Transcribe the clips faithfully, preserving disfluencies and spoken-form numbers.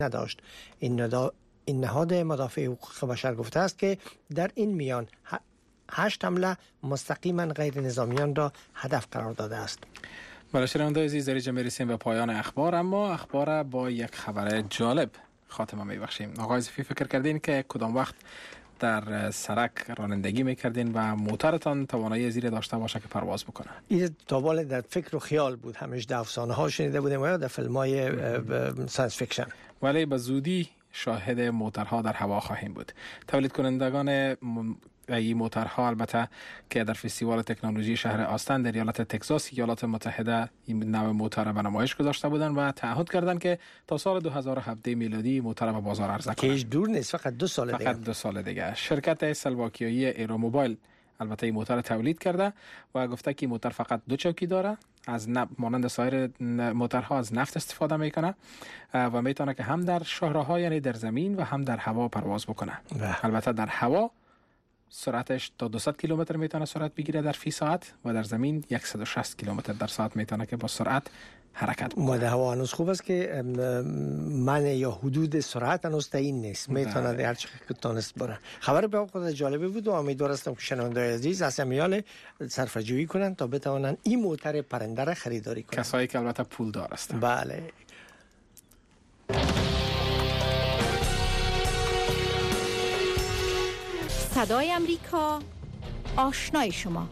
نداشت. این ندا... این نهاد مدافع حقوق بشر گفته است که در این میان هشت حمله مستقیما غیر نظامیان را هدف قرار داده است. بله شنوندگان عزیز، در اینجا میرسیم به پایان اخبار، اما اخبار با یک خبر جالب خاتمه میبخشیم. آقای اضافی فکر کردین که کدام وقت در سرک رانندگی میکردین و موترتان توانایی زیر داشته باشه که پرواز بکنه؟ این تا در فکر و خیال بود، همیشه در افسانه ها شنیده بودیم و یا در فیلم های ساینس فیکشن، ولی به زودی شاهد موترها در هوا خواهیم بود. تولید کنندگان این موترها البته که در فستیوال تکنولوژی شهر آستن در ایالت تگزاس ایالات متحده این نوع موتر را به نمایش گذاشته بودند و تعهد کردند که تا سال دو هزار و هفده میلادی موتر به بازار عرضه کنند. که هیچ دور نیست، فقط دو سال دیگه. فقط دو سال دیگه. شرکت سلواکیایی ایرو موبایل البته این موتر تولید کرده و گفته که این موتر فقط دو چوکی داره، از مانند سایر موترها از نفت استفاده میکنه و میتونه که هم در شاهراها یعنی در زمین و هم در هوا پرواز بکنه. البته در هوا سرعتش تا دویست کیلومتر میتونه سرعت بگیره در فی ساعت و در زمین صد و شصت کیلومتر در ساعت میتونه که با سرعت حرکت بکنه. در هوا هنوز خوب است که من یا حدود سرعت هنوز تعیین نیست، میتونه در هر چقدر تونست بره. خبر به خود جالبه بود و امیدوار هستم که شنوندگان عزیز از امیال صرفه‌جویی کنن تا بتوانن این موتر پرنده را خریداری کنن، کسایی که البته پول دار هستن. بله. صدای امریکا، آشنای شما.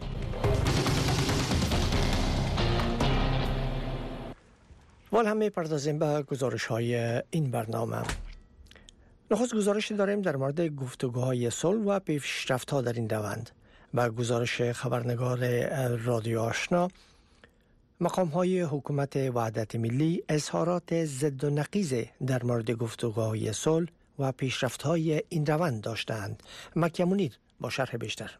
وال هم می‌پردازیم به گزارش‌های این برنامه. نخست گزارشی داریم در مورد گفتگوهای صلح و پیشرفت‌ها در این روند. با گزارش خبرنگار رادیو آشنا، مقام‌های حکومت وحدت ملی اظهارات ضد و نقیض در مورد گفتگوهای صلح و پیشرفت‌های این روند داشتند. مکیه منیر با شرح بیشتر.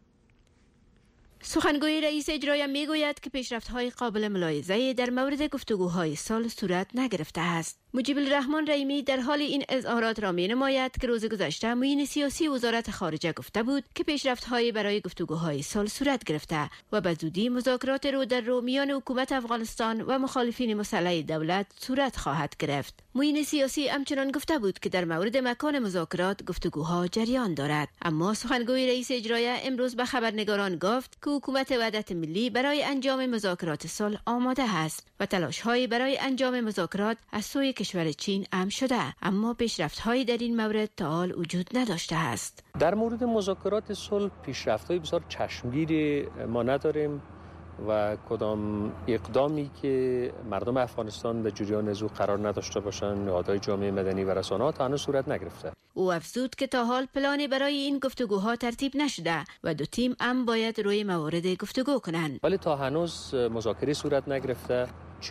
سخنگوی رئیس اجرایی میگوید که پیشرفت‌های قابل ملاحظه در مورد گفتگوهای صلح صورت نگرفته است. مجیب الرحمن رحیمی در حال این اظهارات را می‌نماید که روز گذشته معین سیاسی وزارت خارجه گفته بود که پیشرفت‌های برای گفتگوهای صلح صورت گرفته و به زودی مذاکرات رو در رو میان حکومت افغانستان و مخالفین مسلح دولت صورت خواهد گرفت. معین سیاسی همچنان گفته بود که در مورد مکان مذاکرات گفتگوها جریان دارد، اما سخنگوی رئیس اجرایی امروز به خبرنگاران گفت که حکومت وحدت ملی برای انجام مذاکرات صلح آماده است و تلاش‌های برای انجام مذاکرات از سوی کشور چین هم شده، اما پیشرفت‌هایی در این مورد تا حال وجود نداشته است. در مورد مذاکرات صلح پیشرفت‌های بسیار چشمگیری ما نداریم و کدام اقدامی که مردم افغانستان به جریان از او قرار نداشته باشند، نهادهای جامعه مدنی و رسانه‌ها تا هنوز صورت نگرفته. او افزود که تا حال پلانی برای این گفتگوها ترتیب نشده و دو تیم هم باید روی موارد گفتگو کنند. ولی تا هنوز مذاکره صورت نگرفته.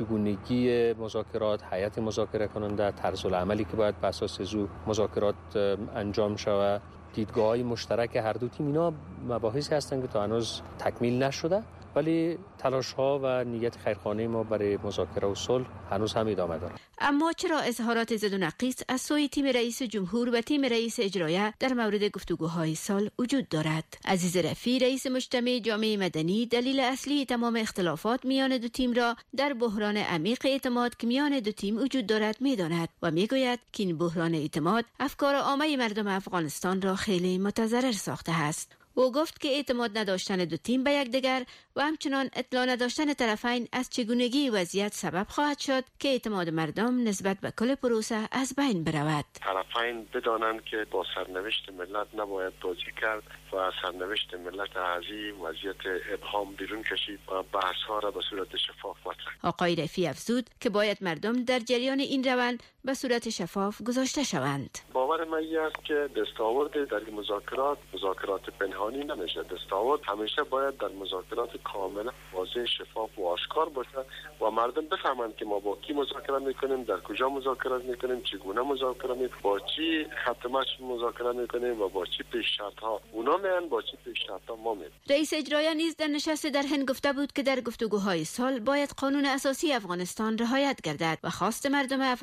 چگونگی مذاکرات، هیئت مذاکره کننده، طرز العملی که باید بر اساس از او مذاکرات انجام شود، دیدگاه‌های مشترک هر دو تیم، اینا مباحثی هستند که تا هنوز تکمیل نشده، ولی تلاش‌ها و نیت خیرخواهانه ما برای مذاکره و صلح هنوز هم ادامه داره. اما چرا اظهارات ضد و نقیض از سوی تیم رئیس جمهور و تیم رئیس اجرایی در مورد گفتگوهای صلح وجود دارد؟ عزیز رفیع رئیس مجتمع جامعه مدنی دلیل اصلی تمام اختلافات میان دو تیم را در بحران عمیق اعتماد که میان دو تیم وجود دارد میداند و میگوید که این بحران اعتماد افکار عامه مردم افغانستان را خیلی متضرر ساخته است. او گفت که اعتماد نداشتن دو تیم به یکدیگر و همچنان اطلاع نداشتن طرفین از چگونگی وضعیت سبب خواهد شد که اعتماد مردم نسبت به کل پروسه از بین برود. طرفین بدانند که با سرنوشت ملت نباید بازی کرد و سرنوشت ملت از این وضعیت ابهام بیرون کشید و بحث ها را به صورت شفاف مطرح. آقای رفیع افزود که باید مردم در جریان این روند به صورت شفاف گذاشته شوند. باور من است که دستاورد در این مذاکرات مذاکرات پنهانی نمیشه. دستاورد همیشه باید در مذاکرات کاملا واضح، شفاف و آشکار باشه و مردم بفهمند که ما با کی مذاکره میکنیم، در کجا مذاکره میکنیم، چگونه مذاکره میکنیم، با چی خط مشی مذاکره میکنیم و با چی پیش شرط ها اونا میان، با چی پیش شرط ها ما میان. رئیس اجرایی نیز در نشست در هند گفته بود که در گفتگوهای صلح باید قانون اساسی افغانستان رعایت گردد و خواست مردم افغانستان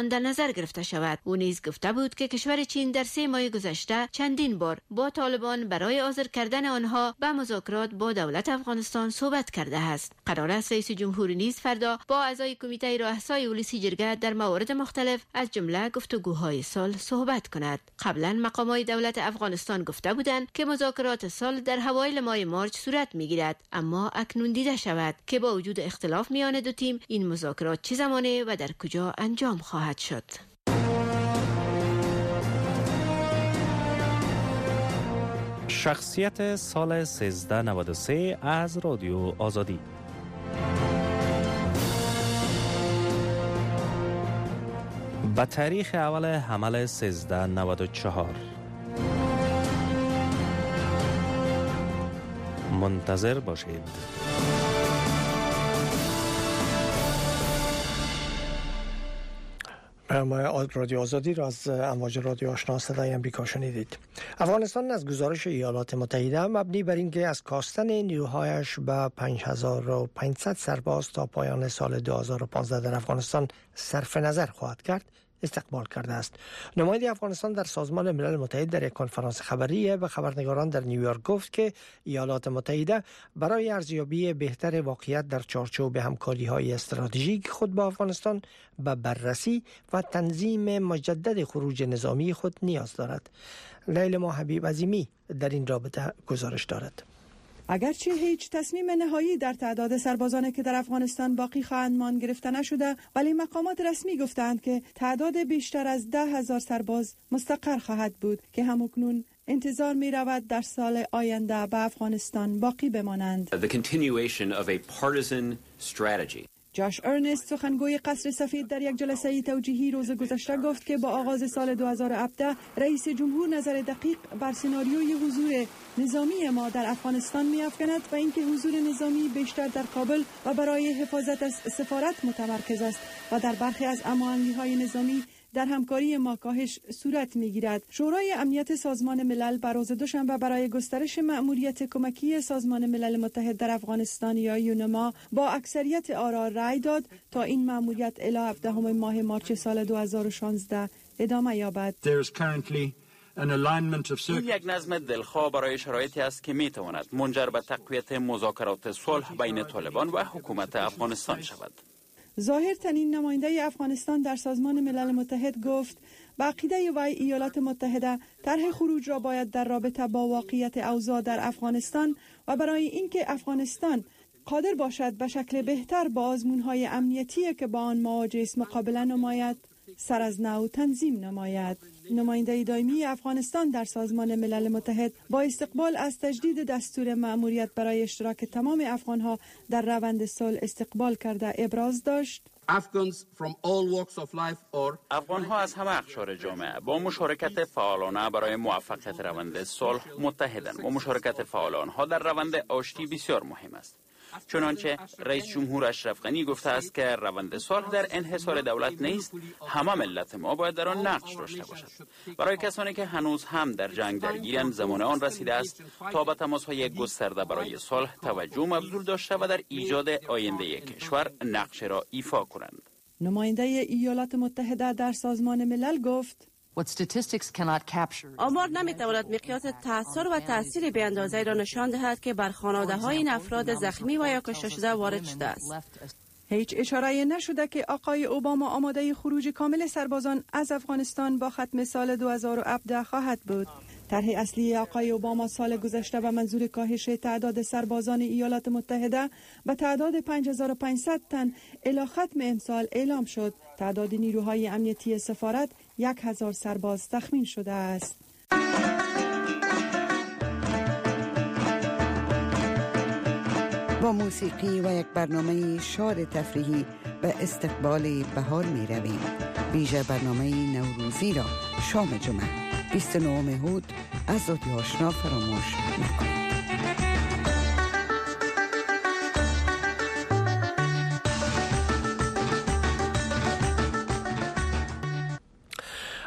افغانستان در نظر گرفته شود. او نیز گفته بود که کشور چین در سه ماه گذشته چندین بار با طالبان برای حاضر کردن آنها به مذاکرات با دولت افغانستان صحبت کرده است. قرار است رئیس جمهور نیز فردا با اعضای کمیته راهحسای اولسی جرگه در موارد مختلف از جمله گفتگوهای صلح صحبت کند. قبلا مقامات دولت افغانستان گفته بودند که مذاکرات صلح در اوایل ماه مارچ صورت میگیرد، اما اکنون دیده شود که با وجود اختلاف میان دو تیم این مذاکرات چه زمانه و در کجا انجام خواهد شد. شخصیت سال سیزده نود و سه از رادیو آزادی. به تاریخ اول حمل سیزده نود و چهار منتظر باشید. رادیو آزادی را از امواج رادیو آشنا صدای امریکا شنیدید. افغانستان از گزارش ایالات متحده مبنی بر اینکه از کاستن نیروهایش به پنج هزار و پانصد سرباز تا پایان سال دو هزار و پانزده در افغانستان صرف نظر خواهد کرد استقبال کرده است. نماینده افغانستان در سازمان ملل متحد در یک کنفرانس خبری به خبرنگاران در نیویورک گفت که ایالات متحده برای ارزیابی بهتر واقعیت در چارچوب همکاری‌های استراتژیک خود با افغانستان به بررسی و تنظیم مجدد خروج نظامی خود نیاز دارد. لیلا حبیب عظیمی در این رابطه گزارش دارد. اگرچه هیچ تصمیم نهایی در تعداد سربازانی که در افغانستان باقی خواهند ماند گرفته نشده، ولی مقامات رسمی گفتند که تعداد بیشتر از ده هزار سرباز مستقر خواهد بود که همکنون انتظار می رود در سال آینده به افغانستان باقی بمانند. The continuation of a partisan strategy. جاش ارنست سخنگوی قصر سفید در یک جلسه توجیهی روز گذشته گفت که با آغاز سال دو هزار و هفده رئیس جمهور نظر دقیق بر سناریوی حضور نظامی ما در افغانستان می‌افکند و اینکه حضور نظامی بیشتر در کابل و برای حفاظت از سفارت متمرکز است و در برخی از هماهنگی‌های نظامی در همکاری ما کاهش صورت می‌گیرد. شورای امنیت سازمان ملل بر روز دوشنبه برای گسترش مأموریت کمکی سازمان ملل متحد در افغانستان یا یونما با اکثریت آرا رأی داد تا این مأموریت الی هفدهم ماه مارچ سال دو هزار و شانزده ادامه یابد. این یک نظم دلخواه برای شرایطی است که می تواند منجر به تقویت مذاکرات صلح بین طالبان و حکومت افغانستان شود. ظاهر تنین نماینده افغانستان در سازمان ملل متحد گفت به عقیده وی ایالات متحده طرح خروج را باید در رابطه با واقعیت اوضاع در افغانستان و برای اینکه افغانستان قادر باشد به شکل بهتر با آزمون‌های امنیتی که با آن مواجه است مقابله نماید سر از نو تنظیم نماید. نماینده دائمی افغانستان در سازمان ملل متحد با استقبال از تجدید دستور مأموریت برای اشتراک تمام افغانها در روند صلح استقبال کرده ابراز داشت: افغانها از همه اقشار جامعه با مشارکت فعالانه برای موفقیت روند صلح متحدند و مشارکت فعال آنها در روند آشتی بسیار مهم است. چنانچه رئیس جمهور اشرف غنی گفته است که روند صلح در انحصار دولت نیست، همه ملت ما باید در آن نقش داشته باشد. برای کسانی که هنوز هم در جنگ درگیرند زمان آن رسیده است تا به تماس‌های گسترده برای صلح توجه مبذول داشته و در ایجاد آینده کشور نقش را ایفا کنند. نماینده ایالات متحده در سازمان ملل گفت: آمار نمیتواند مقیاس تأثیر و تأثیر به اندازه را نشان دهد که بر خانواده این افراد زخمی و یا کشته شده وارد شده است. هیچ اشاره نشده که آقای اوباما آماده خروج کامل سربازان از افغانستان با ختم سال دو هزار و هفده خواهد بود. طرح اصلی آقای اوباما سال گذشته به منظور کاهش تعداد سربازان ایالات متحده به تعداد پنج هزار و پانصد تن الی ختم امسال اعلام شد. تعداد نیروهای امنیتی سفارت یک هزار سرباز تخمین شده است. با موسیقی و یک برنامه شاد تفریحی به استقبال بهار می رویم. ویژه برنامه نوروزی را شام جمعه بیست و نهم هود از رادیو آشنا فراموش نکنید.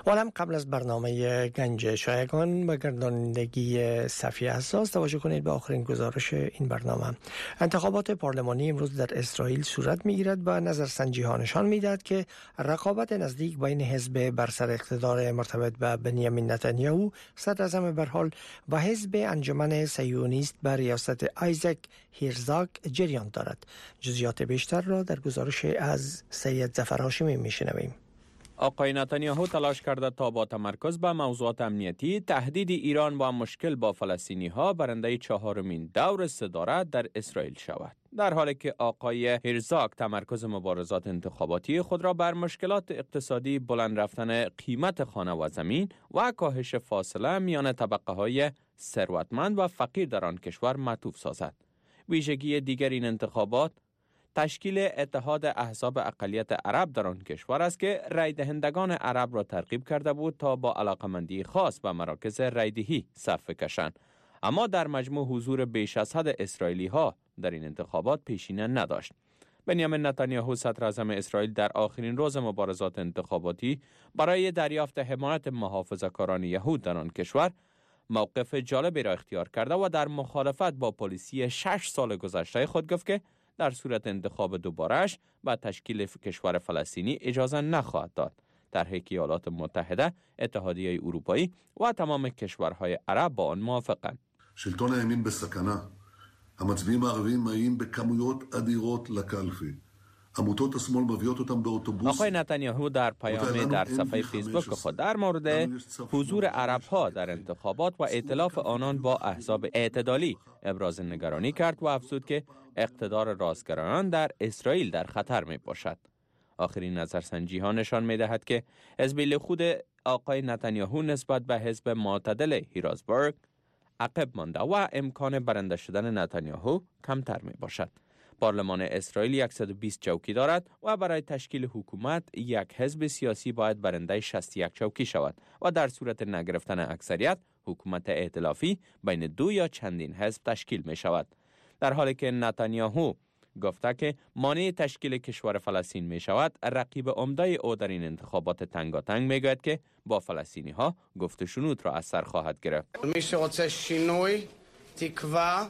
حالا قبل از برنامه گنج شایگان و گردانندگی صفی حساس توجه کنید به آخرین گزارش این برنامه. انتخابات پارلمانی امروز در اسرائیل صورت میگیرد و نظرسنجی ها نشان میدهد که رقابت نزدیک بین حزب بر سر اقتدار مرتبط به بنیامین نتانیاهو صدر اعظم به حال و حزب انجمن صهیونیست بر ریاست آیزک هرزاگ جریان دارد. جزئیات بیشتر را در گزارش از سید ظفر هاشمی میشنویم. آقای نتانیاهو تلاش کرده تا با تمرکز به موضوعات امنیتی، تهدید ایران و مشکل با فلسطینی ها برنده چهارمین دور صدارت در اسرائیل شود. در حالی که آقای هرزاگ تمرکز مبارزات انتخاباتی خود را بر مشکلات اقتصادی، بلند رفتن قیمت خانه و زمین و کاهش فاصله میان طبقه های ثروتمند و فقیر در آن کشور معطوف سازد. ویژگی دیگر این انتخابات تشکیل اتحاد احزاب اقلیت عرب در آن کشور است که رای دهندگان عرب را ترغیب کرده بود تا با علاقمندی خاص به مراکز رایدهی صف کشند. اما در مجموع حضور بیش از حد اسرائیلی ها در این انتخابات پیشینه نداشت. بنیامین نتانیاهو صدر اعظم اسرائیل در آخرین روز مبارزات انتخاباتی برای دریافت حمایت محافظه‌کاران یهود در آن کشور موقف جالبی را اختیار کرده و در مخالفت با پلیسی شش سال گذشته خود گفت که در صورت انتخاب دوباره‌اش و تشکیل کشور فلسطینی اجازه نخواهد داد. در حقیقت ایالات متحده، اتحادیه اروپایی و تمام کشورهای عرب با آن موافقند. שלטון הימין בסכנה. המצביעים הערבים מגיעים בכמויות אדירות לקלפי. עמותות השמאל מביאות אותם באוטובוס. آقای نتانیاهو در پیامی در صفحه فیسبوک خود در مورد حضور عرب ها در انتخابات و ائتلاف آنان با احزاب اعتدالی ابراز نگرانی کرد و افزود که اقتدار راستگرایان در اسرائیل در خطر می باشد. آخرین نظرسنجی ها نشان می دهد که حزب لیکود آقای نتانیاهو نسبت به حزب معتدل هیرازبرگ عقب مانده و امکان برنده شدن نتانیاهو کمتر می باشد. پارلمان اسرائیل صد و بیست چوکی دارد و برای تشکیل حکومت یک حزب سیاسی باید برنده شصت و یک چوکی شود و در صورت نگرفتن اکثریت حکومت ائتلافی بین دو یا چندین حزب تشکیل می شود. در حالی که نتانیاهو گفته که مانع تشکیل کشور فلسطین می شود، رقیب عمده او در این انتخابات تنگاتنگ می گوید که با فلسطینی ها گفت و شنود را از سر خواهد گرفت. می שרוצה שינוי, תקווה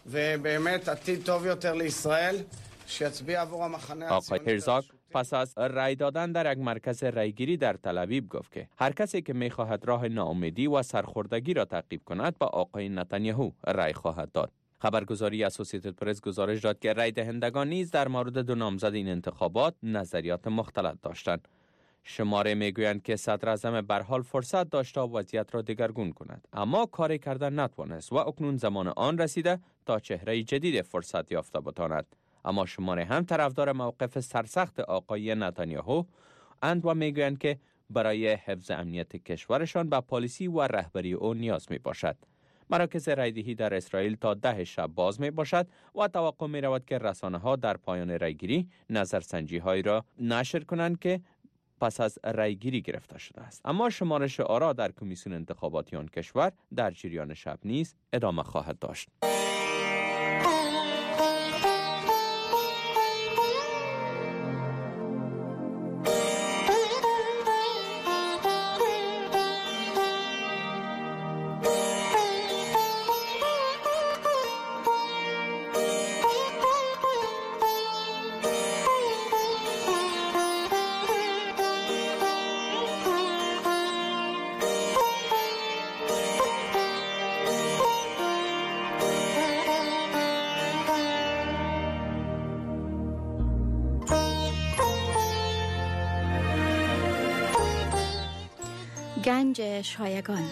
ובאמת עתיד טוב יותר לישראל, שיצביע עבור המחנה آقای هرزاگ پس از رای دادن در یک مرکز رایگیری در تل آویو گفت که هر کسی که می خواهد راه ناامیدی و سرخوردگی را تعقیب کند با آقای نتانیاهو رای خواهد داد. خبرگزاری اسوسییتد پرس گزارش داد که رای دهندگان نیز در مورد دو نامزد این انتخابات نظریات مختلف داشتند. شماره میگویند که صدر اعظم به هر حال فرصت داشته وضعیت را دگرگون کند، اما کاری کردن نتوانست و اکنون زمان آن رسیده تا چهره جدید فرصت یافته بتواند. اما شماره هم طرفدار موقف سرسخت آقای نتانیاهو اند و میگویند که برای حفظ امنیت کشورشان به پالیسی و رهبری او نیاز می باشد. مراکز رایدهی در اسرائیل تا ده شب باز می باشد و توقع می رود که رسانه ها در پایان رایگیری نظرسنجی هایی را نشر کنند که پس از رایگیری گرفته شده است. اما شمارش آرا در کمیسیون انتخاباتی آن کشور در جریان شب نیز ادامه خواهد داشت. گنج شایگان.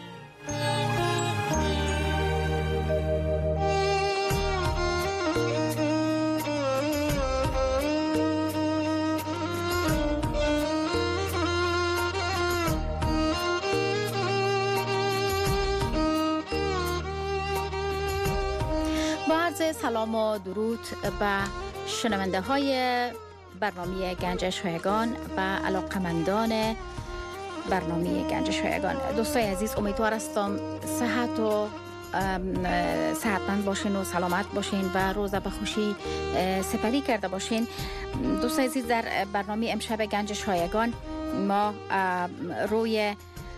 با عرض سلام و درود به شنونده های برنامه گنج شایگان و علاقمندان برنامه گنج شایگان. دوستای عزیز، امیدوار هستم صحت و صحتمند باشین و سلامت باشین و روز به خوشی سپری کرده باشین. دوستای عزیز، در برنامه امشب گنج شایگان ما روی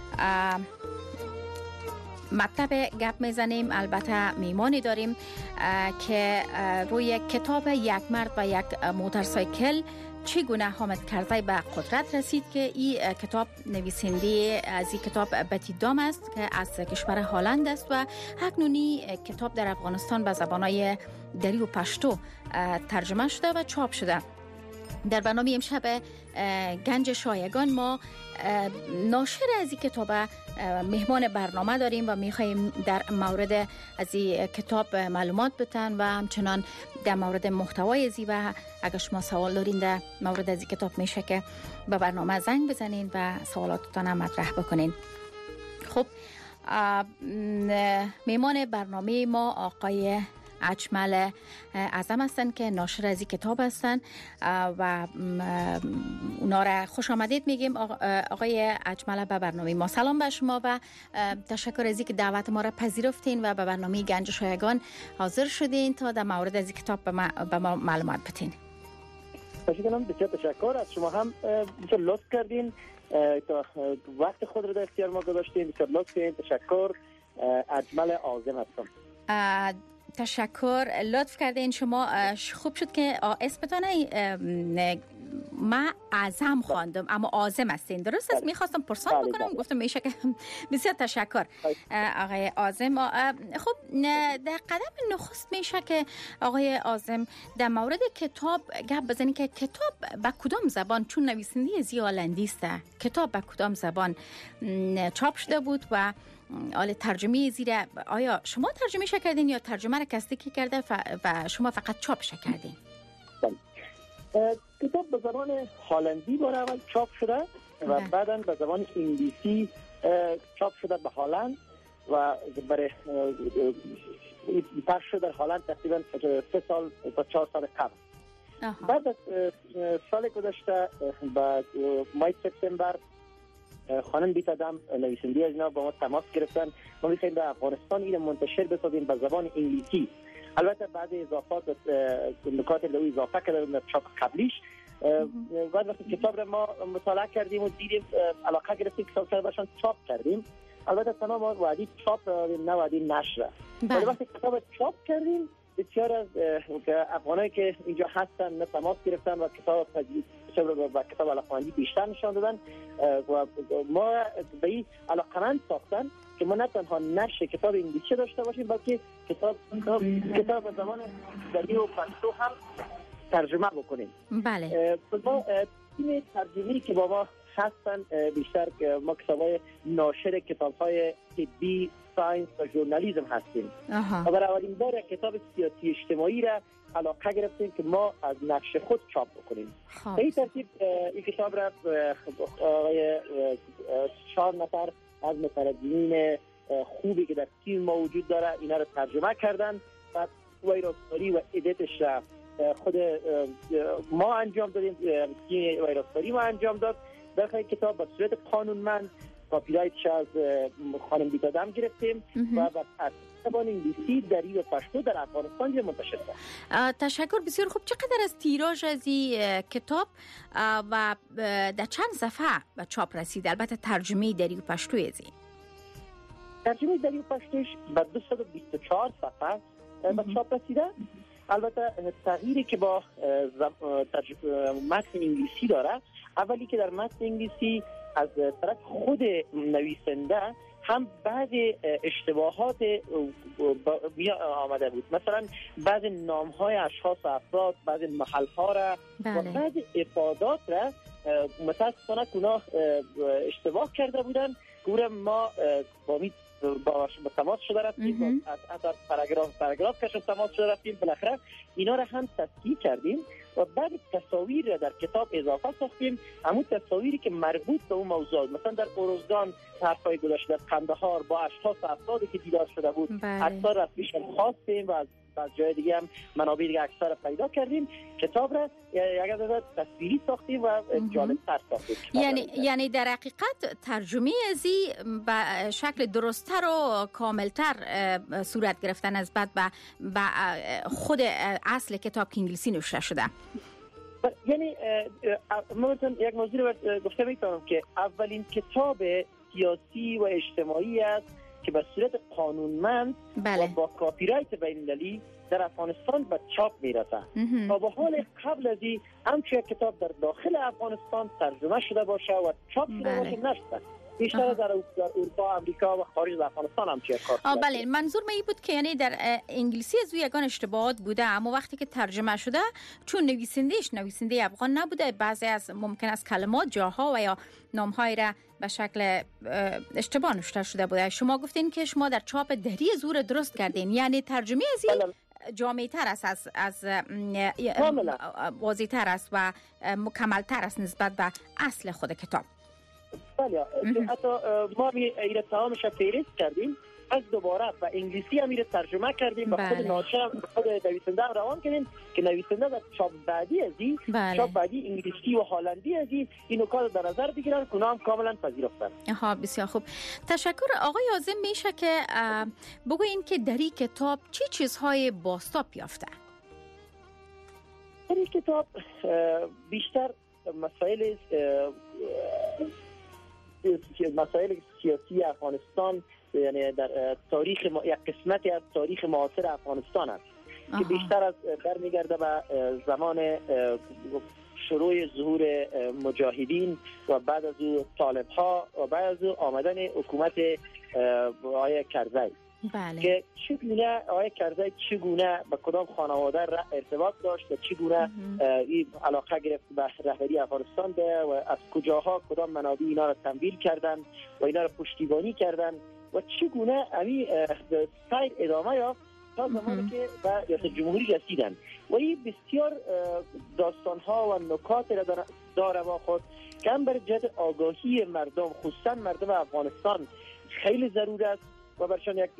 مطلب گپ میزنیم. البته میمانی داریم که روی کتاب یک مرد و یک موتورسایکل چگونه حامد کرزی به قدرت رسید که این کتاب نویسنده از این کتاب بتی دام است که از کشور هلند است و اکنونی کتاب در افغانستان به زبانهای دری و پشتو ترجمه شده و چاپ شده. در برنامه امشب گنج شایگان ما ناشر از این کتاب مهمان برنامه داریم و میخواییم در مورد از این کتاب معلومات بتن و همچنان در مورد محتوای ازی و اگر شما سوال دارین در مورد از این کتاب میشه که به برنامه زنگ بزنین و سوالاتتان هم مطرح بکنین. خب مهمان برنامه ما آقای اجمل اعظم هستن که ناشر از این کتاب هستن و اونا را خوش آمدید میگیم. آقای اجمل به برنامه ما سلام به شما و تشکر از اینکه دعوت ما را پذیرفتین و به برنامه گنج شایگان حاضر شدین تا در مورد از این کتاب به ما معلومات بتین. تشکرم، بسیار تشکر از شما هم بسیار لطف کردین تا وقت خود رو در اختیار ما گذاشتین. بسیار لطف کردین، تشکر. اجمل اعظم هستم. تشکر، لطف کردین شما. خوب شد که اسمتان ما اعظم خواندم اما اعظم هستین، درست است؟ میخواستم پرسان بکنم، گفتم میشه که بسیار تشکر آقای اعظم. خب در قدم نخست میشه که آقای اعظم در مورد کتاب گپ بزنید که کتاب به کدام زبان، چون نویسنده زی هلندی است، کتاب به کدام زبان چاپ شده بود و آل ترجمه زیر آیا شما ترجمه کردین یا ترجمه را کسی که کرده و شما فقط چاپش کردین؟ کتاب به زبان هلندی بار اول چاپ شده و بعدا به زبان انگلیسی چاپ شده به هلند و برای پخش شده در هلند تقریبا سه سال تا چهار سال قبل. بعد از سال گذشته بعد ماه سپتامبر خانم بیت دام نویسنده از اینا با ما تماس گرفتن. ما می‌خوایم در افغانستان این منتشر بسازیم به زبان انگلیسی. البته بعضی اضافات نکات رو اضافه کردیم در چاپ قبلیش. بعد وقتی کتاب رو ما مطالعه کردیم و دیدیم علاقه گرفتیم کتاب رو برشان چاپ کردیم. البته تنها ما وعده چاپ نه وعده نشر. ولی وقتی کتاب چاپ کردیم بسیار از افغانایی که اینجا هستن نه تماس گرفتن و کتاب و کتاب علاقمندی بیشتر نشان دادن و ما به این علاقمند ساختن که ما نه تنها نشر کتاب انگلیسی داشته باشیم بلکه کتاب کتاب به زبان دری و پشتو هم ترجمه بکنیم. بله. ما تیم ترجمه‌ای که با ما هستن بیشتر ما کتابای ناشر کتاب‌های طبی، ساینس و ژورنالیسم هستیم. و برای اولین بار کتاب سیاسی اجتماعی را علاقه گرفتیم که ما از نقش خود چاپ بکنیم. به این ترتیب این کتاب را چهار نفر از مترجمین خوبی که در تیم ما وجود داره اینا را ترجمه کردن و ویراستاری و ادیتش را خود ما انجام دادیم، تیم ویراستاری ما انجام داد. در کتاب به صورت قانونمند کپی رایتش از خانم بیت دام گرفتیم و به زبان انگلیسی دری و پشتو در افغانستان منتشر شد. تشکر، بسیار خوب. چقدر از تیراژ از این کتاب و در چند صفحه به چاپ رسید؟ البته ترجمه دری و پشتو از این ترجمه دری و پشتوش به دویست و بیست و چهار صفحه به چاپ رسیده. البته تغییری که با متن انگلیسی داره، اولی که در متن انگلیسی از طرف خود نویسنده هم بعضی اشتباهات آمده بود، مثلا بعضی نام‌های اشخاص و افراد، بعضی محل‌ها را بله. و بعضی افادات را متاسفانه اونا اشتباه کرده بودن که ما با با تماس شده رفتیم، از اثر پاراگراف پاراگراف کش تماس شده رفتیم، بالاخره اینا را هم تصحیح کردیم و بعد تصاویر را در کتاب اضافه ساختیم، همون تصاویری که مربوط به اون موضوع، مثلا در اروزگان حرفای گذاشته، در قندهار با اشخاص افرادی که دیدار شده بود اکثر رسمیش خواستیم و از از جای دیگه هم منابع دیگه اکثر پیدا کردیم. کتاب را یک عدد تصویری ساختیم و جالب‌تر ساختیم. یعنی یعنی در حقیقت ترجمه ازی به شکل درست‌تر و کاملتر صورت گرفتن از بعد به خود اصل کتاب که انگلیسی نوشته شده. یعنی من یک موضوع رو گفته میتونم که اولین کتاب سیاسی و اجتماعی است که به صورت قانونمند بله. و با کاپی رایت بین‌المللی در افغانستان به چاپ میرسه. تا به حال قبل از این همچنین کتاب در داخل افغانستان ترجمه شده باشه و چاپ شده بله. باشه نشده. بیشتر در اروپا، امریکا و خارج از افغانستان هم چه کار آه بله، منظور من این بود که یعنی در انگلیسی از یگان اشتباهات بوده، اما وقتی که ترجمه شده چون نویسندهش نویسنده افغان نبوده، بعضی از ممکن است کلمات، جاها و یا نامهای را به شکل اشتباه نوشته شده بوده. شما گفتین که شما در چاپ دری زور درست کردین، یعنی ترجمه از این جامعی تر است، از از واضح تر است و مکمل تر است نسبت به اصل خود کتاب. بله، حتی ما ایره تمامش فهرست کردیم، از دوباره به انگلیسی هم ایره ترجمه کردیم، به خود ناشر هم خود نویسنده هم روان کردیم که نویسنده در چاپ بعدی از این بله. چاپ بعدی انگلیسی و هلندی از این این نکات در نظر بگیرن که هم کاملا پذیرفتن. ها بسیار خوب، تشکر. آقای عازم، میشه که بگوین که در این کتاب چه چی چیزهای بازتاب یافته؟ در این کتاب بیشتر مسائل مسائل سیاسی افغانستان، یعنی در تاریخ ما... یک قسمتی از تاریخ معاصر افغانستان است که بیشتر از برمیگرده به زمان شروع ظهور مجاهدین و بعد از او طالب ها و بعد از او آمدن حکومت آقای کرزی. بله. که چگونه آقای کرزی چگونه به کدام خانواده ارتباط داشت و چگونه این علاقه گرفت به رهبری افغانستان ده و از کجاها کدام منابع اینا را تمویل کردن و اینا را پشتیبانی کردن و چگونه امی سیر ادامه یافت تا زمانی که به ریاست جمهوری رسیدن و این بسیار داستان ها و نکات را داره با خود که هم بر جهت آگاهی مردم، خصوصا مردم افغانستان خیلی ضرور است و برشان یک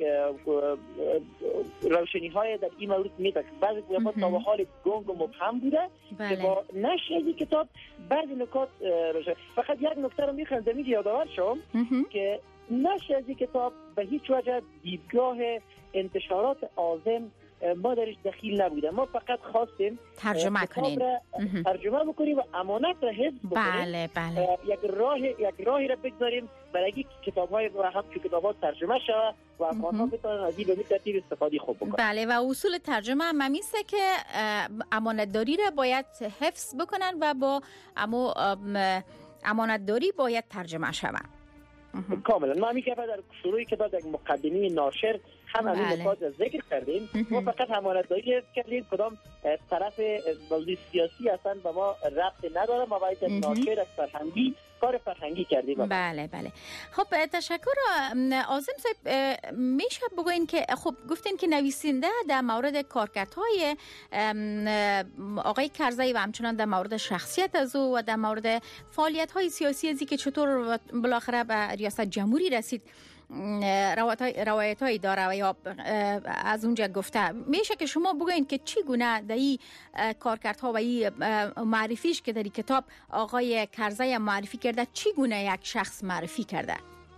روشنی های در این مورد میده که بعضی کتاب‌ها تا به حال گنگ و مبهم بوده که با نشر این کتاب بعضی نکات روشن. فقط یک نکته رو میخوام زمین یادآور شم که نشر این کتاب به هیچ وجه دیدگاه انتشارات عازم ما درش دخیل نبوده. ما فقط خواستیم ترجمه کنیم، ترجمه بکنیم و امانت را حفظ بکنیم. بله بله. یک راه یک راهی را بگذاریم برای اینکه کتاب‌های و هم کتاب‌ها ترجمه شود و افغان‌ها بتونن از این به ترتیب استفاده خوب بکنن. بله، و اصول ترجمه هم میسه که امانتداری را باید حفظ بکنن و با امو امانتداری باید ترجمه شود. کاملا. ما همی که در شروع کتاب یک مقدمه ناشر هم همین نکات ذکر کردیم. ما فقط امانتداری حفظ کردیم، کدام طرف موضوع سیاسی اصلا به ما ربط نداره، ما باید ناشر از فرهنگی کار فرهنگی کردیم. بله بله. خب تشکر. عازم صاحب، میشه بگوین که خب گفتین که نویسنده در مورد کارکردهای آقای کرزی و همچنان در مورد شخصیت از او و در مورد فعالیت‌های سیاسی ازی که چطور بالاخره به ریاست جمهوری رسید روایت هایی داره و یا از اونجا گفته، میشه که شما بگوین که چی گونه در این کارکردها و این معرفیش که در این کتاب آقای کرزی معرفی کرده چی گونه یک شخص معرفی کرده؟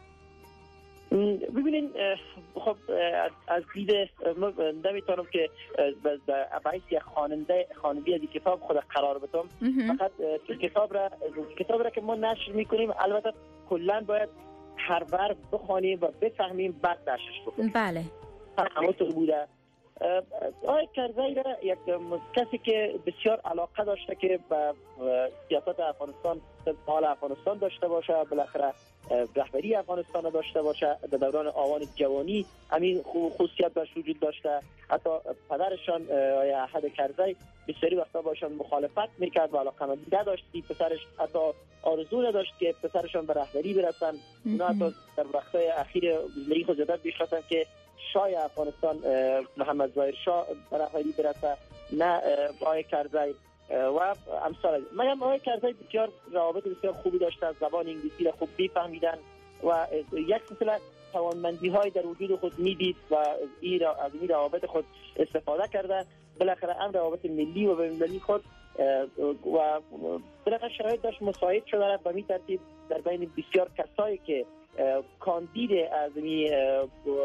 ببینین، خب از دید نمیتونم که باعث یک خواننده خواننده از این کتاب خود قرار بدم. فقط کتاب را کتاب را که ما نشر میکنیم البته کلا باید هر بار بخوانیم و بفهمیم بعد نشرش بکنیم. بله. همونطور بوده. آقای کرزی را یک کسی که بسیار علاقه داشته که به سیاست افغانستان، حال افغانستان داشته باشه، بالاخره رهبری افغانستان داشته باشه، در دوران آوان جوانی همین خصوصیت داشت وجود داشته. حتی پدرشان آقای احد کرزی بسیاری وقتا باشان مخالفت میکرد و علاقه نداشت که پسرش حتی آرزو نداشت که پسرشان به رهبری برسن. اونا حتی در وقتای اخیر زندگی خود زیادت بیشترن که شاه افغانستان محمد ظاهر شاه به رهبری برسه، نه آقای کرزی و امثال. من آقای کرزی بسیار روابط بسیار خوبی داشته، از زبان انگلیسی را خوب میفهمیدن و یک سلسله توانمندی های در وجود خود میدید و از این روابط خود استفاده کرده. بالاخره هم روابط ملی و بین‌المللی خود و بالاخره شرایط داشت مساعد شده به این ترتیب در بین بسیار کسایی که کاندید از این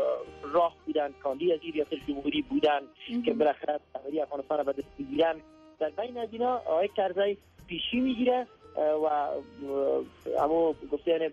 راه بودن، کاندید از ریاست جمهوری بودن که بالاخره رهبری افغانستان را به دست بگیرن در بین از اینا آقای کرزی پیشی میگیره و اما گفتن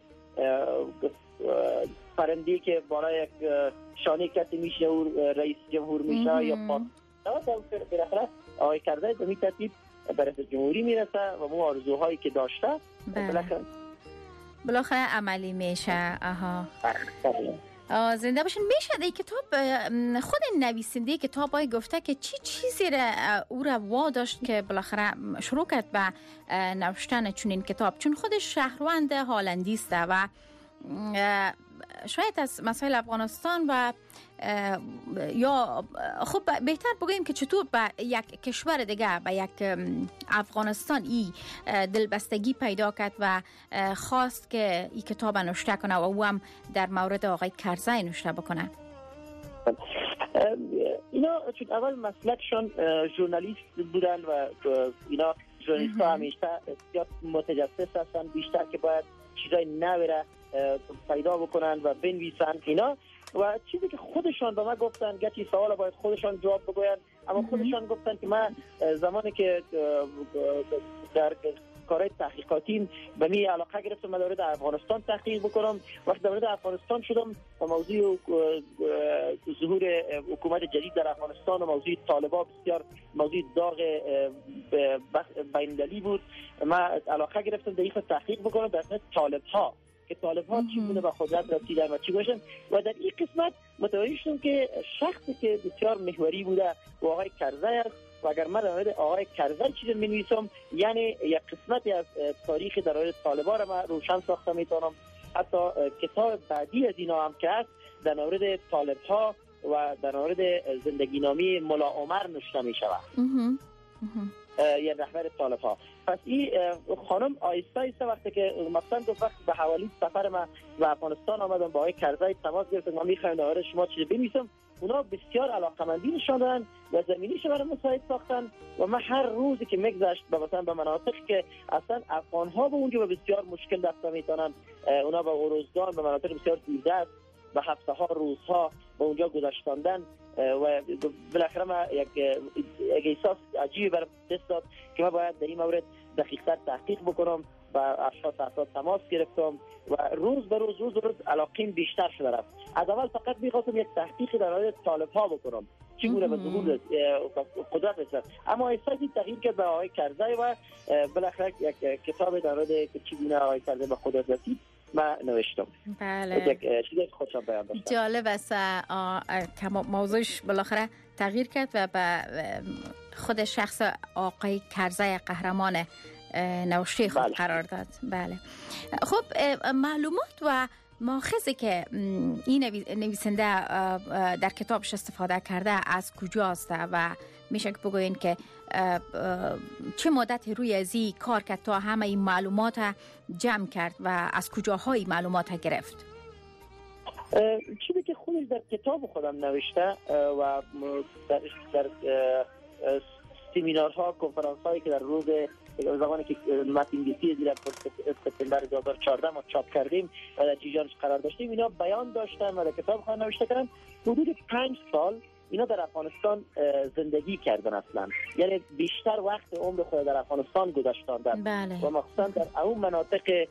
پرنده که بالای یک شانه کسی میشه و رئیس جمهور میشه یا پاسدار بالاخره آقای کرزی به این ترتیب به رئیس جمهوری میرسه و مو آرزوهایی که داشته بالاخره بالاخره عملی میشه. آها زنده باشین. میشه ای کتاب خود نویسنده کتاب های گفته که چی چیزی را او را وا داشت که بالاخره شروع کرد به نوشتن چنین کتاب؟ چون خودش شهروند هالندی است و شاید از مسائل افغانستان و یا خب بهتر بگوییم که چطور به یک کشور دیگه، به یک افغانستان ای دلبستگی پیدا کرد و خواست که این کتاب نوشته کنه و او هم در مورد آقای کرزی نوشته بکنه. اینا چون اول مسلکشون ژورنالیست بودن و اینا ژورنالیست ها همیشه بسیار متجسس هستن، بیشتر که باید چیزای نوره پیدا بکنن و بنویسن اینا. و چیزی که خودشان به ما گفتن، گرچه سوال باید خودشان جواب بگوین، اما خودشان گفتن که من زمانی که در کارهای تحقیقاتی به می علاقه گرفتم من در افغانستان تحقیق بکنم. وقتی در افغانستان شدم و موضوع ظهور حکومت جدید در افغانستان و موضوع طالبان بسیار موضوع داغ بین‌المللی بود، من علاقه گرفتم در این تحقیق بکنم در مورد طالب‌ها که طالب‌ها چگونه به قدرت رسیدن و چی باشن. و در این قسمت متوجه شدم که شخصی که بسیار محوری بوده و آقای کرزی است و اگر من در مورد آقای کرزی چیزی می‌نویسم یعنی یک قسمتی از تاریخ در مورد طالبان را من روشن ساخته میتونم. حتی کتاب بعدی از اینا هم که هست در مورد طالب‌ها و در مورد زندگی نامه ملا عمر نوشته می‌شود، یه رهبر طالب‌ها. پس این خانم آیسته ایسته وقتی که مثلا دو وقت به حوالی سفر من به افغانستان آمدم با آقای کرزی تماس گرفتم ما می‌خوایم در شما چیزی بنویسم، اونا بسیار علاقه‌مندی نشان دادن و زمینیش برای مساعد ساختن و من هر روزی که میگذشت به مثلا به مناطقی که اصلا افغان‌ها به اونجا بسیار مشکل دست میتونن، اونا به اروزگان به مناطق بسیار دیده و هفته ها روزها به اونجا گذاشتاندن و بالاخره ما یک یک احساس عجیبی برام دست داد که من باید در این مورد دقیق‌تر تحقیق بکنم و اشخاص افراد تماس گرفتم و روز به روز روز به روز علاقه‌ام بیشتر شده رفت. از اول فقط می‌خواستم یک تحقیق در مورد طالب‌ها بکنم چگونه به ظهور قدرت رسید، اما احساسی تغییر کرد به آقای کرزی و بالاخره یک کتاب در مورد چگونه آقای کرزی به قدرت رسید ما نوشتم. بله. یک چیزی خوشم بیان داشتم. جالب است که موضوعش بالاخره تغییر کرد و به خود شخص آقای کرزی قهرمان نوشته خود بله. قرار داد. بله. خب معلومات و ماخذی که این نویسنده در کتابش استفاده کرده از کجاست و میشه که بگوین که چه مدت روی ازی کار کرد تا همه این معلومات جمع کرد و از کجاهای معلومات گرفت؟ چیزی که خودش در کتاب خودم نوشته و در, در سمینارها کنفرانس هایی که در روز زمانی که متن انگلیسی زیر سپتامبر دو هزار و چهارده ما چاپ کردیم و در جیجانش قرار داشتیم اینا بیان داشتن و در کتاب خودم نوشته کردن. حدود پنج سال اینا در افغانستان زندگی کردن، اصلا یعنی بیشتر وقت عمر خود در افغانستان گذاشتن بله. و مخصوصا در اون مناطق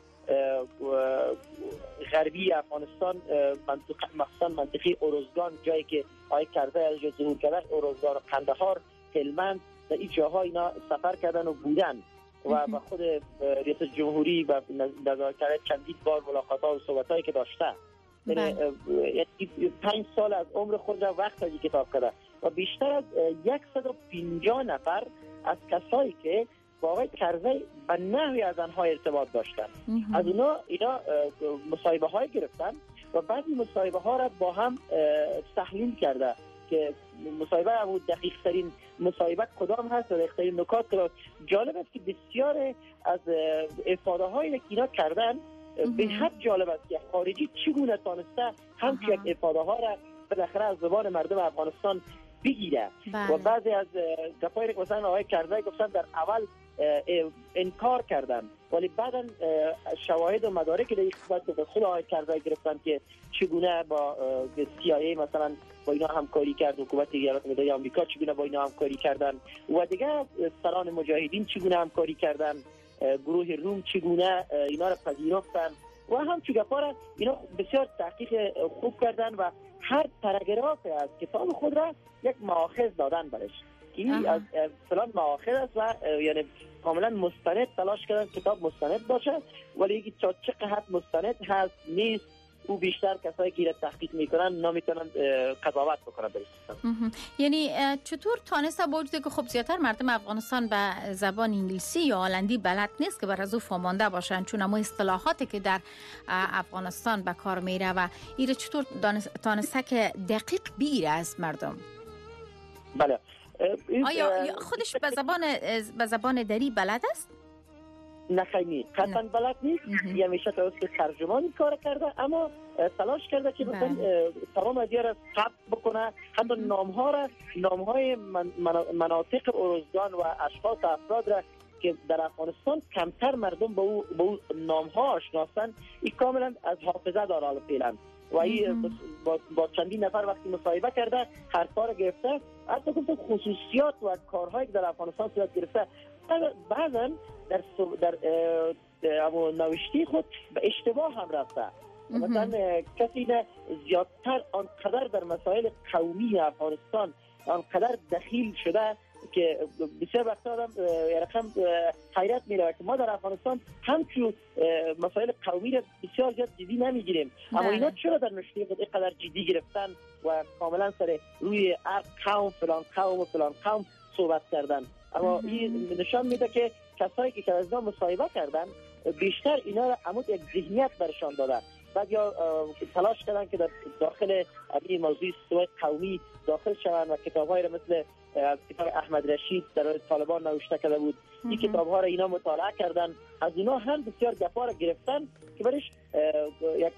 غربی افغانستان، مخصوصا منطقه اروزگان جایی که آقای کرزی از جا ظهور کردن، اروزگان و قندهار، هلمند، در این جاها اینا سفر کردن و بودن و با خود رئیس جمهوری و نظارت چندین بار ملاقات‌ها و صحبت‌هایی که داشته. یعنی پنج سال از عمر خود را وقت از کتاب کرده و بیشتر از صد و پنجاه نفر از کسایی که با آقای کرزی به نحوی از آنها ارتباط داشتن از اونا اینا مصاحبه های گرفتن و بعضی مصاحبه ها را با هم تحلیل کرده که مصاحبه هم دقیق ترین مصاحبه کدام هست و دقیق ترین نکات کدام. جالب است که بسیار از افاده هایی که اینا کردن به حد جالب است که خارجی چگونه تانسته هم که یک افاده ها را بالاخره از زبان مردم افغانستان بگیره. و بعضی از گپایی که مثلا آقای کرزی گفتن در اول انکار کردن، ولی بعدا شواهد و مدارک در این خصوص به خود آقای کرزی گرفتن که چگونه با سی آی ای مثلا با اینا همکاری کرد، حکومت ایالات متحده آمریکا چگونه با اینا همکاری کردن و دیگه سران مجاهدین چگونه همکاری کردن، گروه روم چگونه اینا را پذیرفتن و هم چگونه اینا بسیار تحقیق خوب کردن و هر پاراگراف از کتاب خود را یک مؤاخذ دادن برش. این از فلان مؤاخذ است و یعنی کاملا مستند تلاش کردن کتاب مستند باشه، ولی اینکه چه قحط مستند هست نیست او بیشتر کسایی که تحقیق میکنن نمیتونن قضاوت بکنن برسن. یعنی چطور تانسته با وجودی که خب زیادتر مردم افغانستان به زبان انگلیسی یا هلندی بلد نیست که بر از او فهمانده باشن، چون اما اصطلاحاتی که در افغانستان به کار میره و ایره چطور تانسته که دقیق بگیره از مردم؟ بله. آیا خودش به زبان به زبان دری بلد است؟ نه خیلی قطعا بلد نیست، یه همیشه توسط ترجمانی کار کرده، اما تلاش کرده که مثلا تمام ادیه را ثبت بکنه، حتی نامها را نامهای من مناطق ارزگان و اشخاص افراد را که در افغانستان کمتر مردم با او با او نامها آشناسن، این کاملا از حافظه داره حالا فعلا و این با, با چندین نفر وقتی مصاحبه کرده حرفا را گرفته، حتی گفته خصوصیات و کارهایی که در افغانستان صورت گرفته بعضا در در اما نوشتی خود به اشتباه هم رفته. مثلا کسی نه زیادتر آنقدر در مسائل قومی افغانستان آنقدر دخیل شده که بسیار وقتا آدم رقم حیرت میره که ما در افغانستان همچون مسائل قومی را بسیار زیاد جدی نمیگیریم، اما اینا چرا در نوشته خود اینقدر جدی گرفتن و کاملا سر روی هر قوم فلان قوم و فلان قوم صحبت کردن. اما این نشان میده که کسایی که از اینا مصاحبه کردن بیشتر اینا را عمود یک ذهنیت برشان دادن، بعد یا تلاش کردن که در داخل این موضوع سوء قومی داخل شوند و کتاب‌هایی را مثل کتاب احمد رشید در طالبان نوشته کرده بود، این کتاب‌ها را اینا مطالعه کردن، از اینا هم بسیار گپا را گرفتن که برش یک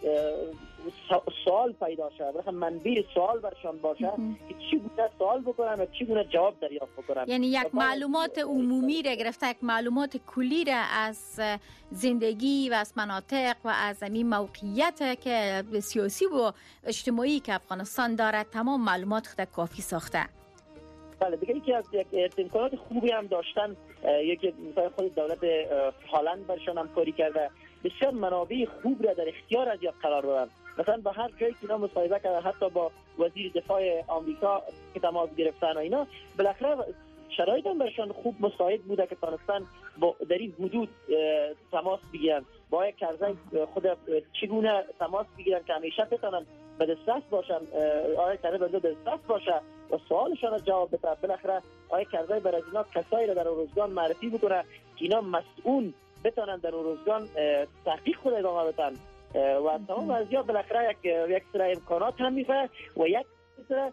سوال پیدا شد، برای منبع سوال برشان باشه که چگونه سوال بکنن و چگونه جواب دریافت بکنن. یعنی یک معلومات عمومی را گرفته، یک معلومات کلی را از زندگی و از مناطق و از این موقعیت که سیاسی و اجتماعی که افغانستان داره تمام معلومات خود کافی ساخته. بله دیگه یکی از یک امکانات خوبی هم داشتن، یکی مثلا خود دولت هلند برشان هم کاری کرده، بسیار منابع خوب را در اختیار از یا قرار دادن. مثلا با هر جایی که اینا مصاحبه کردن، حتی با وزیر دفاع آمریکا که تماس گرفتن و اینا، بالاخره شرایط هم برشان خوب مساعد بوده که تانستن با در این حدود تماس بگیرن. با یک کرزی خود چگونه تماس بگیرن که همیشه بتونن به دسترس باشن، آقای کرزی به دسترس باشه و سوالشان را جواب بده. بالاخره آقای کرزی برای اینا کسایی را در ارزگان معرفی بکنه که اینا مسئول بتونن در ارزگان تحقیق خود ادامه بدن و تمام ازیا بالاخره یک یک سری امکانات هم میخواه و یک سری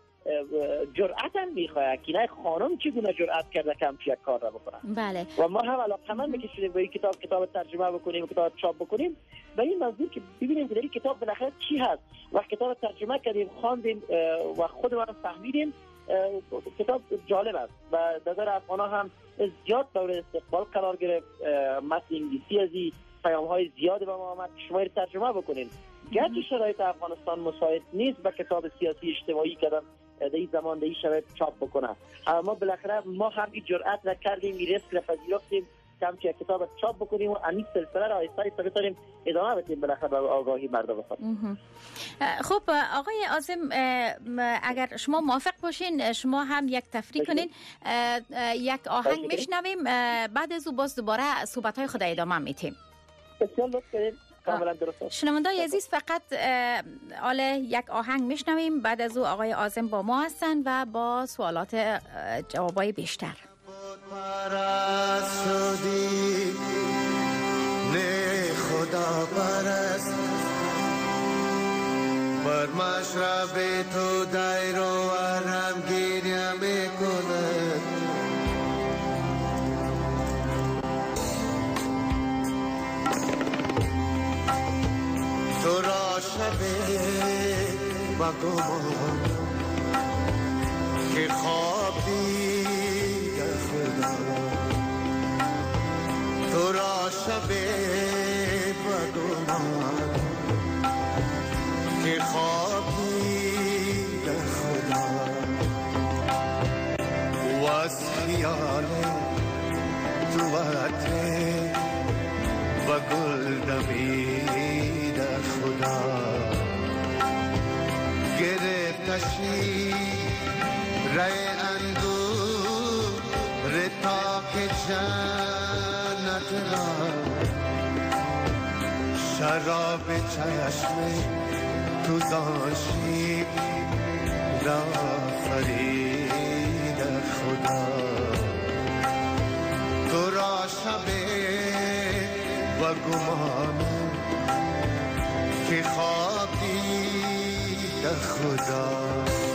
جرأت هم میخواه که نه خانم چگونه جرأت کرده که همچی یک کار را بکنن. بله. و ما هم علاقمند میکشیدیم به این کتاب کتاب ترجمه بکنیم و کتاب چاپ بکنیم به این منظور که ببینیم که در این کتاب بالاخره چی هست. وقت کتاب ترجمه کردیم خواندیم و خودمون فهمیدیم کتاب جالب است و نظر افغانا هم زیاد مورد استقبال قرار گرفت. متن انگلیسی ازی پیام های زیاد به ما آمد شما رو ترجمه بکنین. گرچه شرایط افغانستان مساعد نیست به کتاب سیاسی اجتماعی کردن در این زمان در این شرایط چاپ بکنه، اما بالاخره ما هم این جرأت را کردیم، این ریسک را پذیرفتیم که همچین کتاب چاپ بکنیم و این سلسله را آهسته آهسته بتونیم ادامه بدیم بالاخره به آگاهی مردم بکنیم. خب آقای عاظم اگر شما موافق باشین شما هم یک تفریح کنین، یک آهنگ میشنویم، بعد از او باز دوباره صحبت های خود ادامه میتیم. بسیار لطف کنید. شنوندای عزیز فقط حالا یک آهنگ میشنویم، بعد از او آقای عاظم با ما هستن و با سوالات جوابای بیشتر. پرست شدی نه خدا پرست بر مشرب تو دیر و ورم گیریم میکنه تو را شبه و گمان که خواب دیده خدا تو را شب بگمان که خوابی در خدا و از خیال تو وقته و گل دمید خدا گرفتشی رای اندو رتاک جنت را شراب چشم تو زانشی را فرید خدا تو را شب و گمانم که خواب دید خدا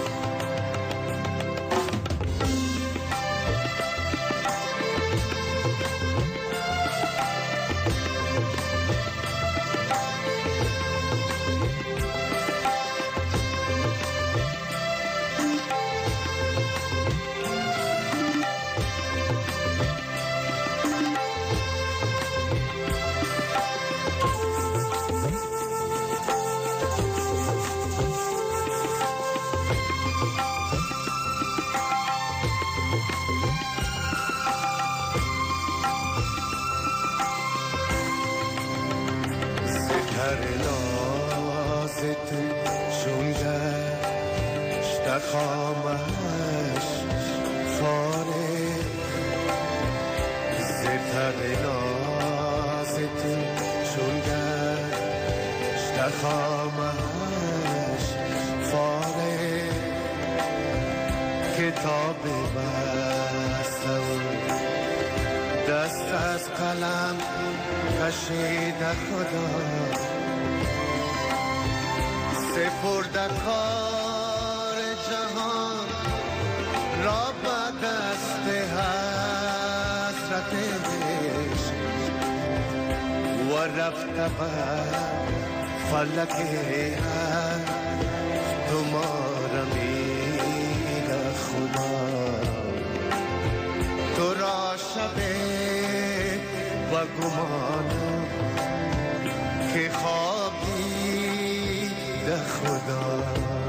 خامش فارغ زتر نازت چون گشت خامش فارغ کتاب بستم دست از قلم کشید خدا سپرد کار جهان را به دست حسرت عشق و رفت بر فلک تو ما را میره خدا تو را شب و گمانم که خوابی ده خدا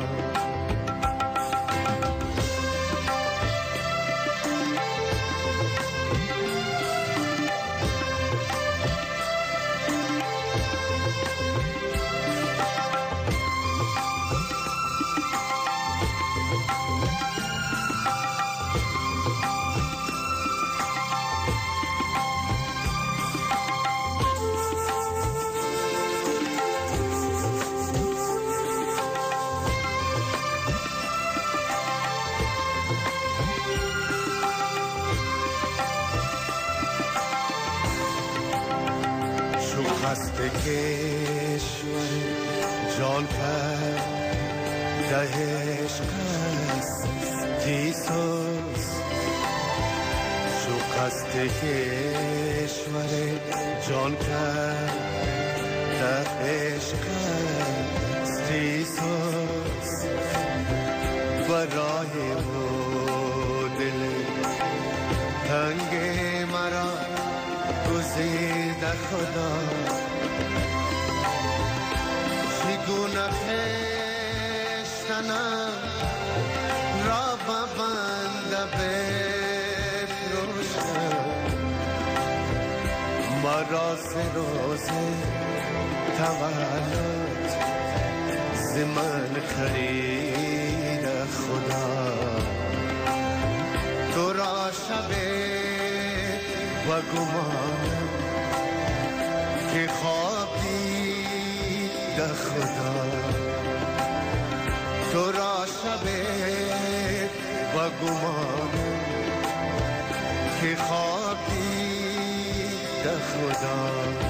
خست کشور جان کرد دهش قصد تیسوس شو خست کشور جان کرد دهش قصد تیسوس برای و دل تنگ مرا گزید خدا چگونه خشتنم را ببنده بفروشم مرا سه روز تولد ز من خرید خدا تو را شب و گمانم که خوابی ده خدا تو را شب و گمانم که خوابی ده خدا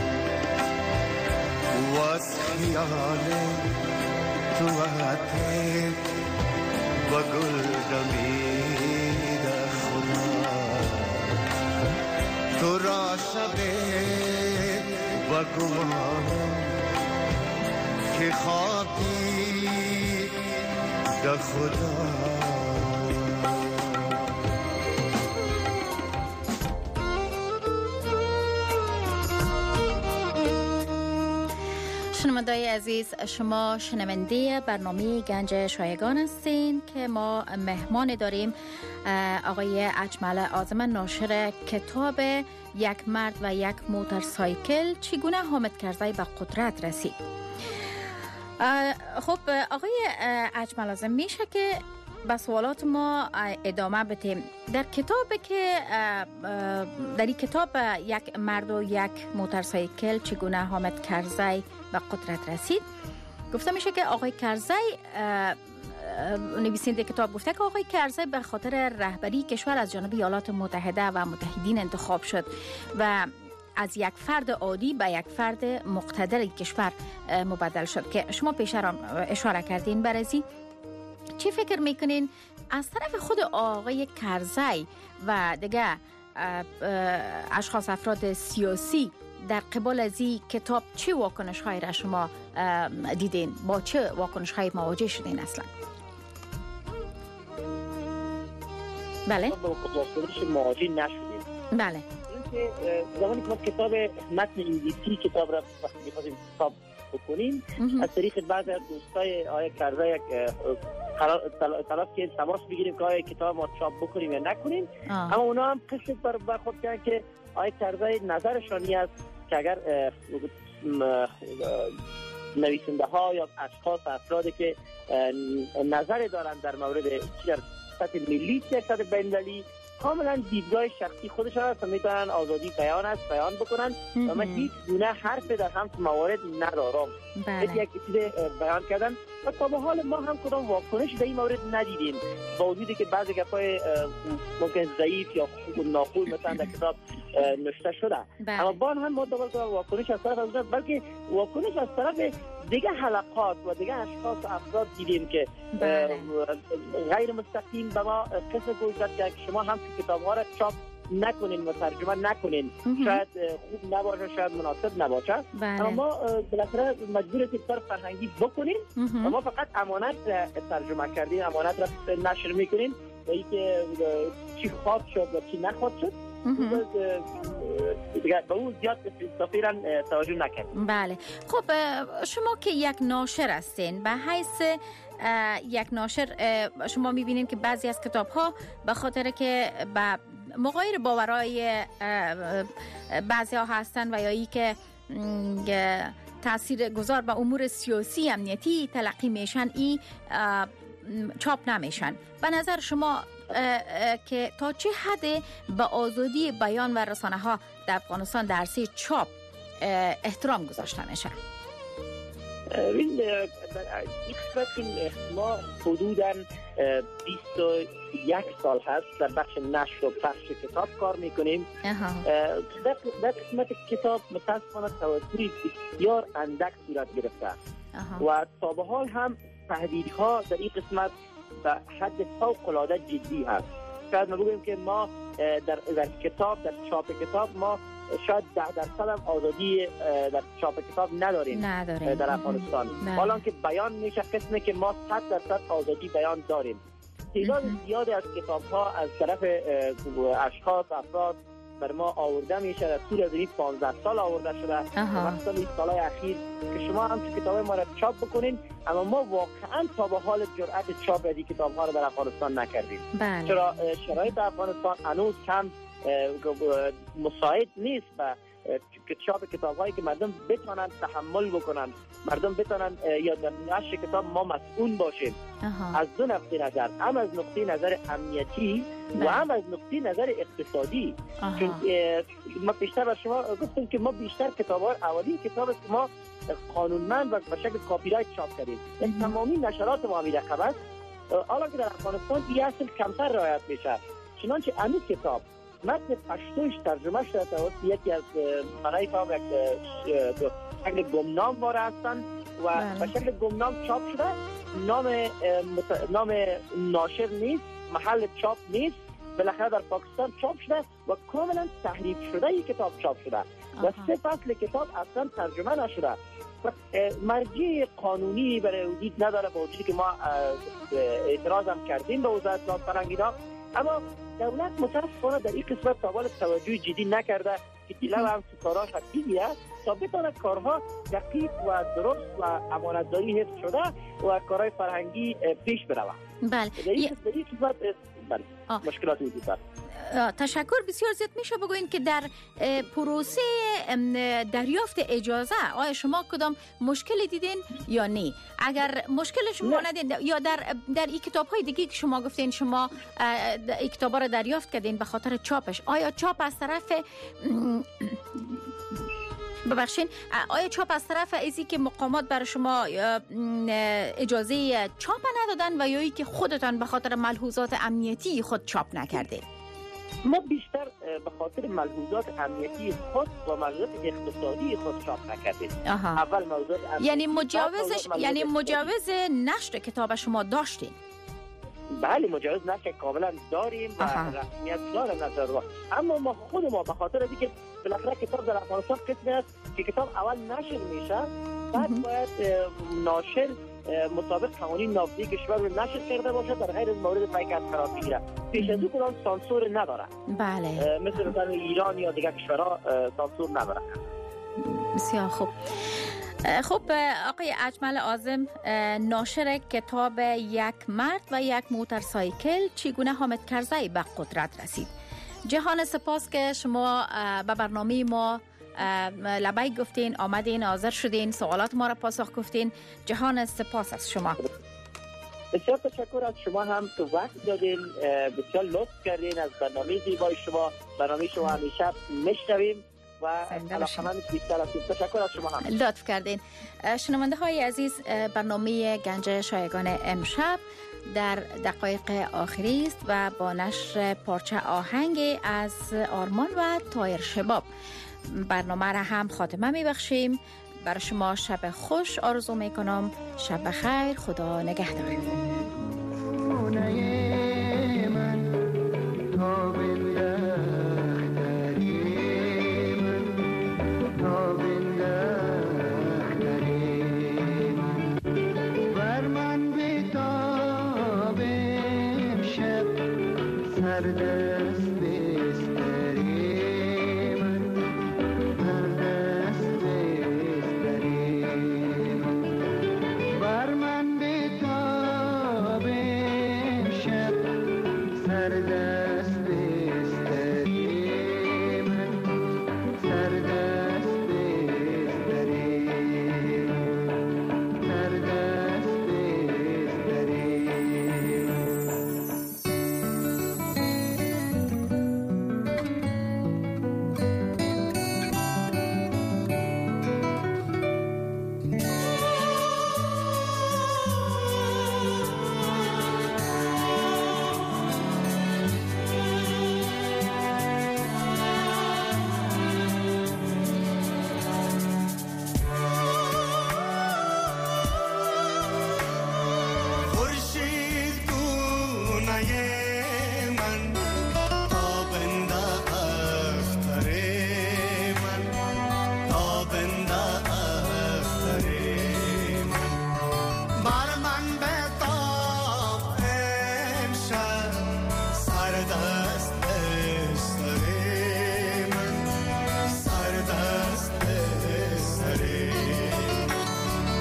و از خیال تو وقته و گل دمیده خدا تو را شب و گمانم که خوابی ده خدا شنوندای عزیز، شما شنونده برنامه گنج شایگان هستین که ما مهمان داریم آقای اجمل اعظم، ناشر کتاب یک مرد و یک موتورسایکل چگونه حامد کرزی به قدرت رسید. خب آقای اجمل اعظم، میشه که به سوالات ما ادامه بدیم؟ در کتاب که در این کتاب یک مرد و یک موتورسایکل چگونه حامد کرزی به قدرت رسید، گفته میشه که آقای کرزی، نویسنده کتاب گفته که آقای کرزی به خاطر رهبری کشور از جانب ایالات متحده و متحدین انتخاب شد و از یک فرد عادی به یک فرد مقتدر کشور مبدل شد که شما پیش اشاره کردین. برازی چی فکر میکنین از طرف خود آقای کرزی و دیگه اشخاص افراد سیاسی در قبال از این کتاب چه واکنش هایی را شما دیدین؟ با چه واکنش هایی مواجه شدین اصلا؟ بله؟ با واکنش مواجه نشدیم. بله. زمانی که ما کتاب متن انگلیسی کتاب را وقتی می‌خواستیم کتاب بکنیم، از طریق بعض از دوستای آقای کرزی یک طلب که تماس بگیریم که آیا کتاب ما چاپ بکنیم یا نکنیم. آه. اما اونا هم قصد بر برخورد کردن که آقای کرزی نظرشانی است که اگر نویسنده ها یا اشخاص افرادی که نظر دارن در مورد در سطح ملی یا سطح بین‌المللی کاملا دیدگاه شخصی خودشان هست و میتونن آزادی بیان است بیان بکنن و من هیچ گونه حرف در همت موارد ندارم. بله. یک چیز بیان کردن و تا به حال ما هم کدام واکنش در این مورد ندیدیم، با وجودی که بعضی گپای ممکن ضعیف یا خوب ناخوب مثلا در کتاب نوشته شده. بله. اما با هم ما دوباره واکنش از طرف از بلکه واکنش از طرف دیگه حلقات و دیگه اشخاص و افراد دیدیم که بله. غیر مستقیم به ما قصه گوشت که شما هم کتاب ها را چاپ نکنین و ترجمه نکنین، شاید خوب نباشه، شاید مناسب نباشه. بله. اما ما بالاخره مجبور هستیم کار فرهنگی بکنیم و ما فقط امانت ترجمه کردیم، امانت را نشر میکنیم و اینکه چی خواد شد و چی نخواد شد به اون زیاد تفصیلا توجه نکردیم. بله. خب شما که یک ناشر هستین، به حیث یک ناشر شما میبینیم که بعضی از کتاب ها به خاطر که به مغایر باورای بعضی ها هستن و یا ای که تاثیر گذار به امور سیاسی امنیتی تلقی میشن، ای چاپ نمیشن. به نظر شما که تا چه حد به آزادی بیان و رسانه ها در افغانستان در عرصه چاپ احترام گذاشته میشه؟ این قسمت ما حدوداً بیست و یک سال هست در بخش نشر و پخش کتاب کار میکنیم. در قسمت کتاب متاسفانه توسعه بسیار اندک صورت گرفته و تا به حال هم تهدیدها در این قسمت به حد فوق العاده جدی هست. شاید ما بگوییم که ما در, در کتاب در چاپ کتاب ما شاید ده درصد هم آزادی در چاپ کتاب نداریم, نداریم. در افغانستان، حالا که بیان میشه قسمه که ما صد درصد آزادی بیان داریم. تعداد زیادی از کتاب ها از طرف اشخاص افراد بر ما آورده میشه، در طول از این پانزده سال آورده شده مثلا این سالهای اخیر که شما هم که کتاب ما را چاپ بکنین، اما ما واقعا تا به حال جرأت چاپ از این کتاب ها را در افغانستان نکردیم. بله. چرا شرایط افغانستان هنوز کم مساعد نیست و چاپ کتاب هایی که مردم بتونن تحمل بکنن، مردم بتونن یا در نشر کتاب ما مسئول باشیم. اها. از دو نقطه نظر، هم از نقطه نظر امنیتی و هم از نقطه نظر اقتصادی. اها. چون ما بیشتر بر شما گفتم که ما بیشتر کتاب ها اولی کتاب ما قانونمند و به شکل کاپی رایت چاپ کردیم، این تمامی نشرات ما می رقم است. حالا که در افغانستان این اصل کمتر رعایت میشه، چنانچه همین کتاب متن پشتوش ترجمه شده توسط یکی از منای فهم یک شکل گمنام واره هستن و به شکل گمنام چاپ شده، نام مت... نام ناشر نیست، محل چاپ نیست، بالاخره در پاکستان چاپ شده و کاملا تحریف شده یک کتاب چاپ شده و سه فصل کتاب اصلا ترجمه نشده و مرجع قانونی برای وجود نداره، با وجودی که ما اعتراض هم کردیم به وزارت فرهنگ اینا، اما دولت متاسفانه در این قسمت تا حال توجه جدی نکرده که دیلو هم ستاراش حقیقی است تا بتونه کارها دقیق و درست و امانتداری حفظ شده و کارهای فرهنگی پیش بروه. بله. در این قسمت بله مشکلات وجود دارد. تشکر. بسیار زیاد میشه بگوین که در پروسه دریافت اجازه آیا شما کدام مشکلی دیدین یا نه؟ اگر مشکل شما ندید یا در در این کتاب های دیگه که شما گفتین شما این کتابا رو دریافت کردین به خاطر چاپش، آیا چاپ از طرف ببخشین آیا چاپ از طرف ازی که مقامات برای شما اجازه چاپ ندادن و یا ای که خودتان به خاطر ملحوظات امنیتی خود چاپ نکردید؟ ما بیشتر به خاطر ملحوظات امنیتی خود و ملحوظات اقتصادی خود چاپ نکردیم. اول ملحوظات امنیتی یعنی مجوزش یعنی مجوز نشر کتاب شما داشتین؟ بله مجوز نشر کاملا داریم و رسمیت داره نظر رو، اما ما خود ما به خاطر اینکه بالاخره کتاب در افغانستان قسمی است که کتاب اول نشر میشه، بعد باید ناشر مطابق قوانین نافذی کشور رو نشر کرده باشه، در غیر مورد پیک از قرار بگیره. پیش از او کدام سانسور نداره. بله. مثل مثلا ایران یا دیگر کشورها سانسور نداره. بسیار خوب. خب آقای اجمل اعظم، ناشر کتاب یک مرد و یک موتورسایکل چگونه حامد کرزی به قدرت رسید. جهان سپاس که شما به برنامه ما لبیک گفتین، آمدین، حاضر شدین، سوالات ما را پاسخ گفتین. جهان سپاس از شما. بسیار تشکر از شما هم که وقت دادین، بسیار لطف کردین از برنامه زیبای شما. برنامه شما همیشه میشنویم و علاقمند بیشتر هستیم. تشکر از شما هم. لطف کردین. شنونده های عزیز، برنامه گنج شایگان امشب در دقایق آخری است و با نشر پارچه آهنگ از آرمان و طاهر شباب برنامه را هم خاتمه میبخشیم. برای شما شب خوش آرزو میکنم. شب بخیر، خدا نگهدار.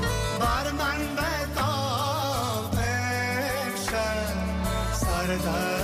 Sarda